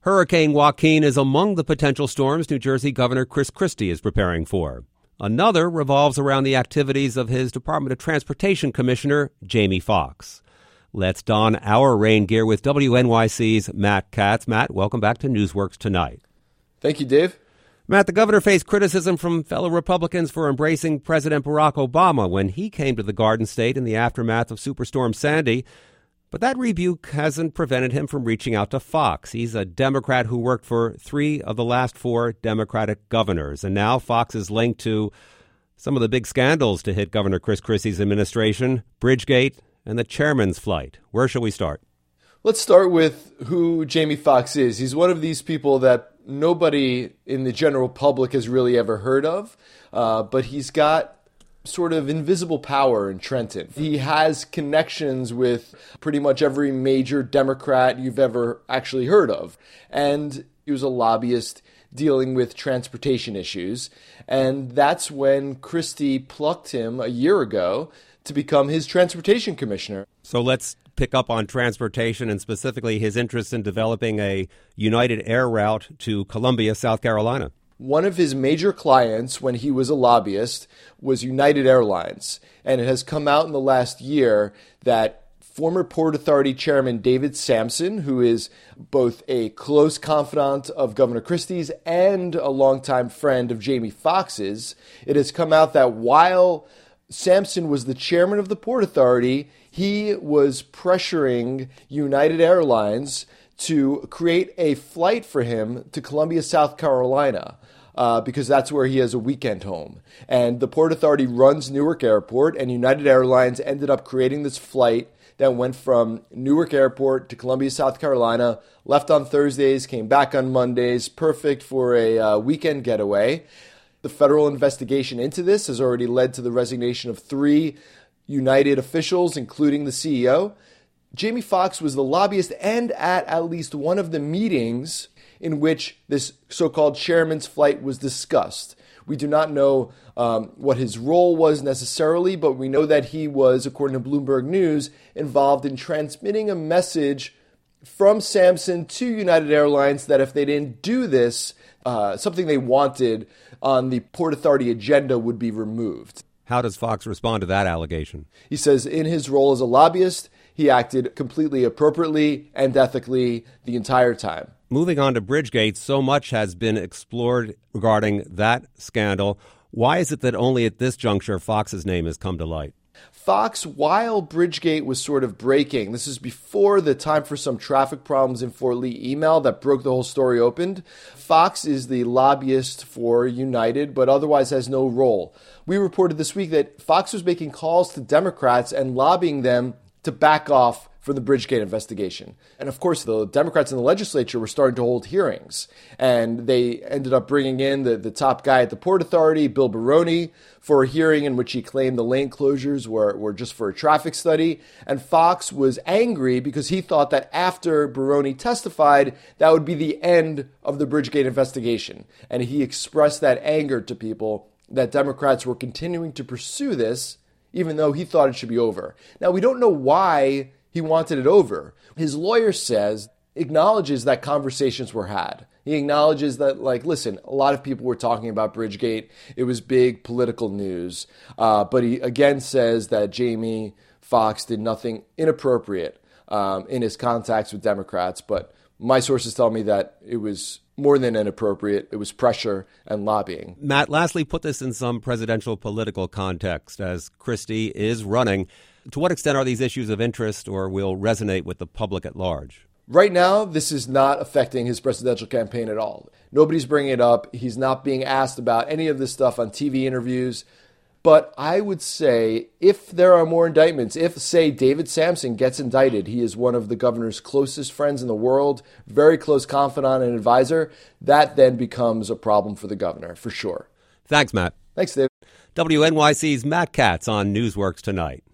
Hurricane Joaquin is among the potential storms New Jersey Governor Chris Christie is preparing for. Another revolves around the activities of his Department of Transportation Commissioner, Jamie Foxx. Let's don our rain gear with WNYC's Matt Katz. Matt, welcome back to Newsworks Tonight. Thank you, Dave. Matt, the governor faced criticism from fellow Republicans for embracing President Barack Obama when he came to the Garden State in the aftermath of Superstorm Sandy. But that rebuke hasn't prevented him from reaching out to Fox. He's a Democrat who worked for 3 of the last 4 Democratic governors. And now Fox is linked to some of the big scandals to hit Governor Chris Christie's administration, Bridgegate and the chairman's flight. Where shall we start? Let's start with who Jamie Foxx is. He's one of these people that nobody in the general public has really ever heard of, but he's got sort of invisible power in Trenton. He has connections with pretty much every major Democrat you've ever actually heard of. And he was a lobbyist dealing with transportation issues. And that's when Christie plucked him a year ago to become his transportation commissioner. So let's pick up on transportation and specifically his interest in developing a United Air route to Columbia, South Carolina. One of his major clients when he was a lobbyist was United Airlines. And it has come out in the last year that former Port Authority Chairman David Sampson, who is both a close confidant of Governor Christie's and a longtime friend of Jamie Foxx's, it has come out that while Sampson was the chairman of the Port Authority, he was pressuring United Airlines to create a flight for him to Columbia, South Carolina, because that's where he has a weekend home. And the Port Authority runs Newark Airport, and United Airlines ended up creating this flight that went from Newark Airport to Columbia, South Carolina, left on Thursdays, came back on Mondays, perfect for a weekend getaway. The federal investigation into this has already led to the resignation of 3 United officials, including the CEO. Jamie Foxx was the lobbyist and at least one of the meetings in which this so-called chairman's flight was discussed. We do not know what his role was necessarily, but we know that he was, according to Bloomberg News, involved in transmitting a message from Sampson to United Airlines that if they didn't do this, something they wanted on the Port Authority agenda would be removed. How does Foxx respond to that allegation? He says in his role as a lobbyist, he acted completely appropriately and ethically the entire time. Moving on to Bridgegate, so much has been explored regarding that scandal. Why is it that only at this juncture Fox's name has come to light? Foxx, while Bridgegate was sort of breaking, this is before the time for some traffic problems in Fort Lee email that broke the whole story open, Foxx is the lobbyist for United, but otherwise has no role. We reported this week that Foxx was making calls to Democrats and lobbying them to back off from the Bridgegate investigation. And of course, the Democrats in the legislature were starting to hold hearings. And they ended up bringing in the top guy at the Port Authority, Bill Baroni, for a hearing in which he claimed the lane closures were just for a traffic study. And Foxx was angry because he thought that after Baroni testified, that would be the end of the Bridgegate investigation. And he expressed that anger to people that Democrats were continuing to pursue this, even though he thought it should be over. Now, we don't know why he wanted it over. His lawyer acknowledges that conversations were had. He acknowledges that, listen, a lot of people were talking about Bridgegate. It was big political news. But he again says that Jamie Foxx did nothing inappropriate in his contacts with Democrats. But my sources tell me that it was more than inappropriate. It was pressure and lobbying. Matt, lastly, put this in some presidential political context as Christie is running. To what extent are these issues of interest or will resonate with the public at large? Right now, this is not affecting his presidential campaign at all. Nobody's bringing it up. He's not being asked about any of this stuff on TV interviews. But I would say if there are more indictments, if, say, David Sampson gets indicted, he is one of the governor's closest friends in the world, very close confidant and advisor, that then becomes a problem for the governor, for sure. Thanks, Matt. Thanks, Dave. WNYC's Matt Katz on Newsworks Tonight.